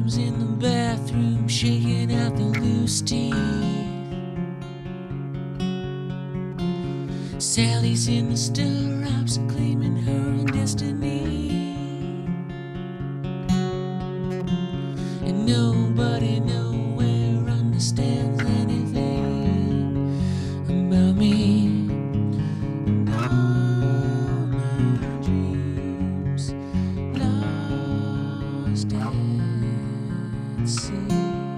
Mom's in the bathroom shaking out the loose teeth. Sally's in the stirrups claiming her own destiny. And nobody nowhere understands anything about me. And all my dreams lost at sea.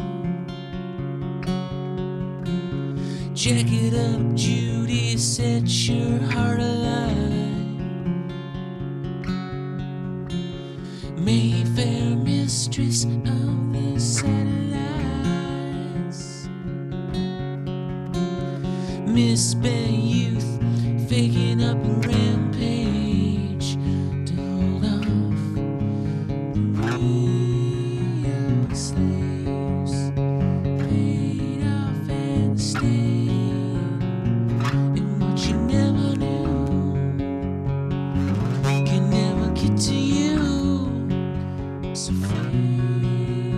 Jack it up, Judy, set your heart alight. Mayfair, mistress of the satellites. Misspent youth, faking up a rampage to hold off the real slaves. Paid off and stayed, and what you never knew can never get to you. So free,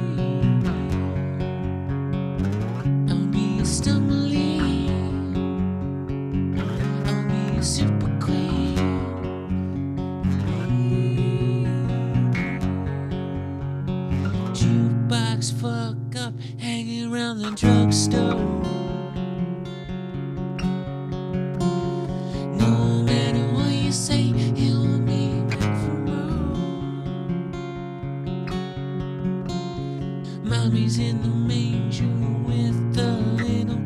I'll be a stumbling, I'll be a super queen. Jukebox fuck up, hanging around the drugstore. No matter what you say, he'll be back for more. Mommy's in the manger with the little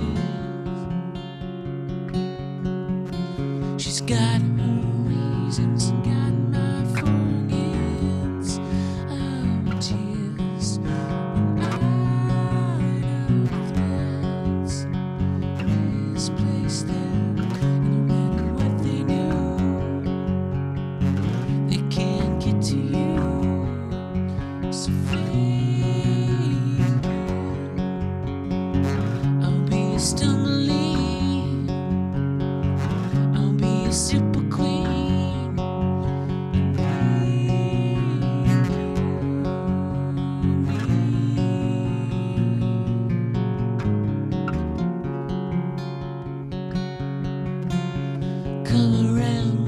kids. She's got her reasons, got my forgets of tears. And out of threads, misplaced them. No matter what they do, they can't get to you. So fake, I'll be a stumbling, I'll be a super queen. Come around